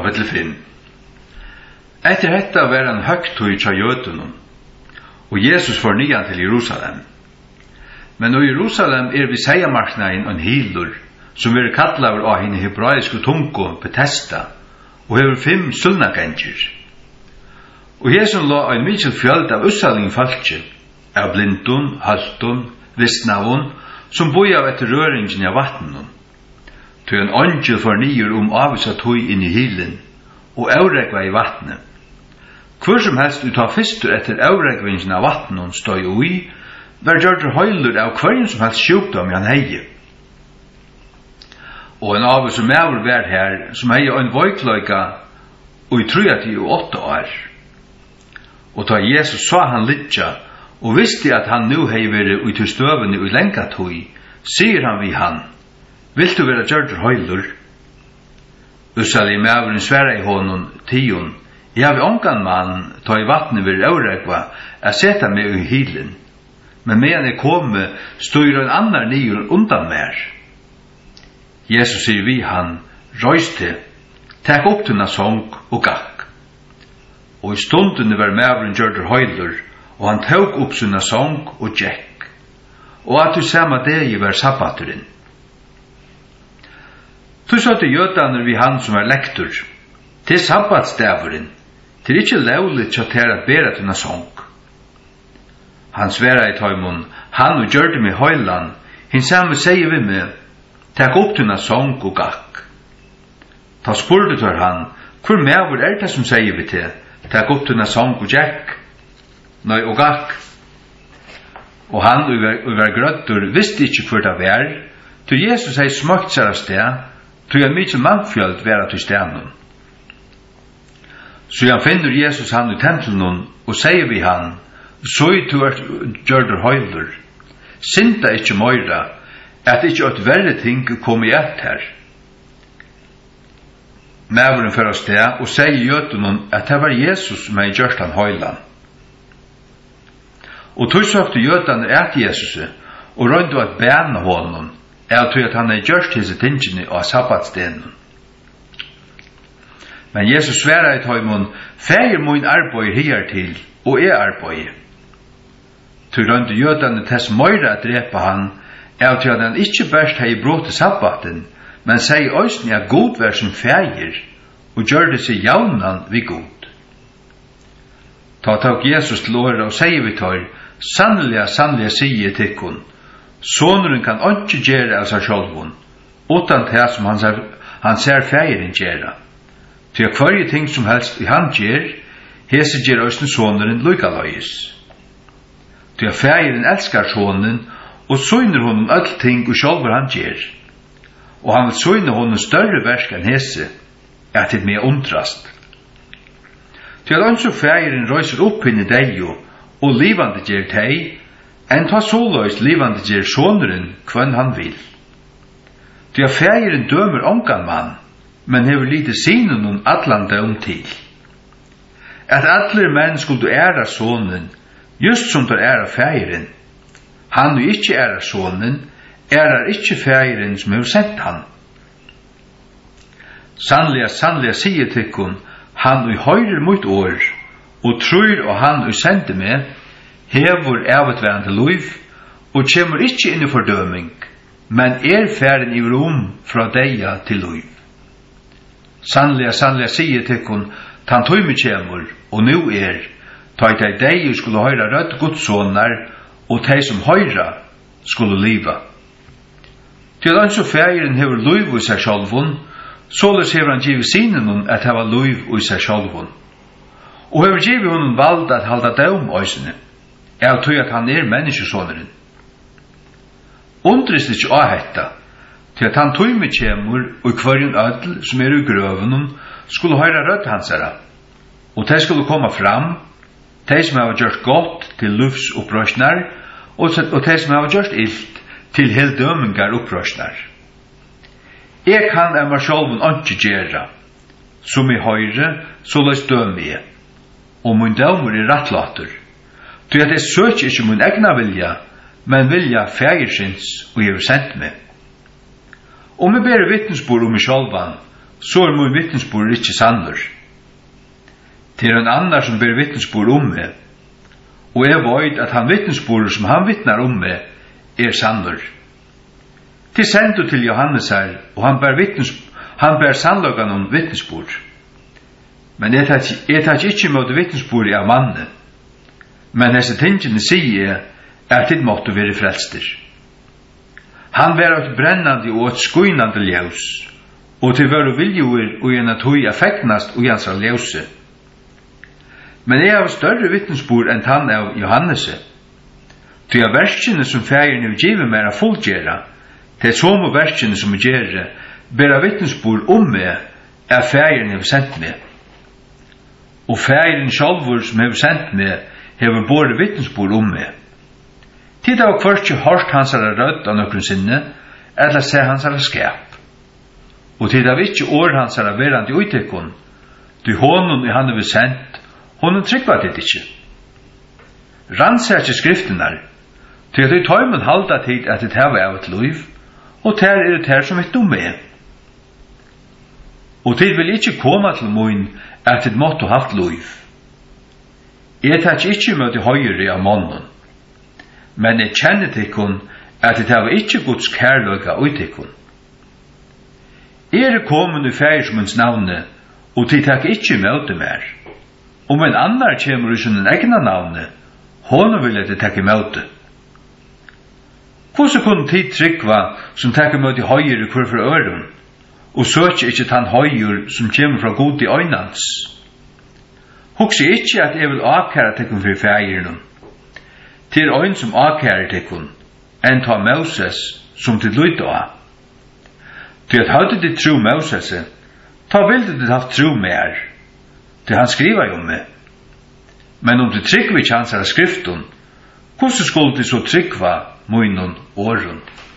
Kapitel 5. Etter detta var han høgtøy tja jøtunum, og Jesus får nian til Jerusalem. Men i Jerusalem vi seiamarknaden en hilur, som vil kallar av henne hebraiske tungo Bethesda, og hever 5 sunnagengir. Og Jesus la en mykjel fjöld av ussaling falskje, av blindun, haltun, vissnavun, som boja av etter røringen av vattnun. Tøy en angel for nier avisa tøy inn i hilen, og avregva i vattnet. Hvor som helst ut av fyrstur etter avregvingen av vattnun støy ui, var gjørður høylur av hverjum som helst sjukdom i han heie. Og en av som var her, som heie en voikløyga, og i 38 år. Og da Jesus sa han litja, og visste at han nu hei vært ut til støvene i lenka tøy, sier han vi han, «Vilt du være gjørður høylur?» Ussali mævren sværa i honom, tion, «Jeg har ongan mann, ta i vattnet vil avregva, jeg seta meg i hilen, men medan jeg komme, styr en annar nyer undan mer.» Jesus sier vi han, «Røys til, takk opp tunna sång og gakk.» Og i stundene var mævren gjørður høylur, og han tok opp sunna sång og gjekk. Og at du sama degi var sabbaturinn. Tu satte jødaner vi han som lektor, til sabbatsdæveren, til ikkje lauligt tjater at bera tunna sång. Han sværa i tøymon, han og gjørde meg høylan, hinn samme sier vi meg, takk opp tunna sång og gakk. Ta spurte tør han, hvor mævur det som sier vi til, takk opp tunna sång og gjekk? Nei, og gakk. Og han og var grøttur visste ikkje hvor det var, til Jesus hei smøkt seg av sted, tog en mykje mannfjöld vera til stenen. Så han finner Jesus han i tempelen og sier vi han, så du gjørður høylur, synda ikkje møyra, at ikkje et verre ting kom i ett her. Mæveren for oss det, og sier jøtunen at det var Jesus som hei gjørst han høylan. Og tog søkte jøtene et Jesus, og røyndu at bæna honom, tog at han gjørst hese tingene av sabbatstenen. Men Jesus sværa i tøymon, «Fægir mun arbeid her til, og arbeid.» Tog rønte jødane tess møyra at drepa han, til at han ikkje bæst hei brått sabbaten, men sier òsni at god vær som fægir, og gjør det seg jaunan vi god. Ta tok Jesus til året og sier vi tøyr, «Sannlega sier tikkun, sonuren kan ikke gjøre av seg sjálvun, utan det som han ser fægirin gjøre. Til hverje ting som helst i han gjør, hese gjør òsne sonuren lukaløyes. Til fægirin elskar sonen, og søgner honom all ting og sjálvur han gjør. Og han vil søgner honom større versk enn hese, at det med undrast. Til at anså fægirin røyser opp henne deio, og livande gjør teg, enn ta såløys livande gjør soneren hvem han vil. Til at fægirin dømer ongan mann, men hever lite sinnen atlan døm til. At atler menn skulle æra sonen, just som der æra fægirin. Han og ikkje æra sonen, ærar ikkje fægirin som hever sendt han. Sannlega sier tikkun, han og høyrer mot år, og tror og han og sendte meg, hevur avtværande lív og kemur ikkje inn i fordøming, men færen i rom fra deia til lív. Sannlega sier tikkun, tan tøymi kemur, og nu ta i dei skulle høyra rødt godssonar, og dei som høyra skulle liva. Til han så færen hever lív i seg sjálvun, såles hever han givet sinen at heva lív i seg sjálvun, og hever givet honom vald at halda døm òsne, tog at han menneskesåneren. Undrist ikkje av hetta, til at han tøyme kjemur og hverjum ødel som i grøvenen skulle høyra rødt hansara, og de skulle komme fram, de som har gjort godt til lufs opprøsnar, og de som har gjort ilt til heldømingar opprøsnar. Jeg kan av meg sjálven ikke gjøre, som i høyre, så løs døm jeg, og min dømer rattlater, til at jeg søker ikke min egna vilja, men vilja fægirsins og jeg har sendt meg. Om jeg ber vittnesbord om meg sjálvan, så min vittnesbord ikke sannur. Til en annar som ber vittnesbord meg, og jeg vet at han vittnesbord som han vittnar meg sannur. Til sendu til Johannes her, og han ber sannløgan om vittnesbord. Men jeg tar ikke imot vittnesbord av mannen, men disse tingene sier at det måtte være frelster. Han var et brennande og et skuinande ljus, og til våre viljoer og en at hui effektnast og jansra ljuse. Men jeg har større vittnesbord enn han av Johannese, til av verskene som fægerne vil give meg er fullgjera, til somo verskene som gjere, ber av vittnesbord meg, er fægerne vil sendt meg. Og fægeren sjálfur som hever sendt meg, hever båre vittnesbord meg. Tid av hverst hørt hans rødt av nøkron sinne, eller se hans skap. Og tid av ikke år hans verand i uitekkon, du hånden han hever sendt, hånden tryggva det ikke. Ranser ikke skriftenar, til at du tøymen halda tid at det hever av et liv, og ter det ter som et dumme. Og tid vil ikke komme til moin at det måtte haft liv. Jeg tar ikke møte høyre av mannen, men jeg kjenner tikkun at det var ikke Guds kærløyga ut tikkun. Jeg kommet i færsmunds navne, og de takk ikke møte mer. Om en annar kommer i sin egna navne, hånden vil jeg takke møte. Hvordan kunne tid tryggva som takker møte høyre hver for øren, og søker ikke tann høyre som kommer fra god i øynans? Husker ikke at jeg vil akkæra tekken for fægirnum. Til øyn som akkærer tekken, enn ta Moses som til lytte av. Til at hadde de tro Moses, ta vilde de haft tro mer, til han skriva jo med. Men om de tryggva ikke hans skriften, hvordan skulle de så tryggva munnen åren?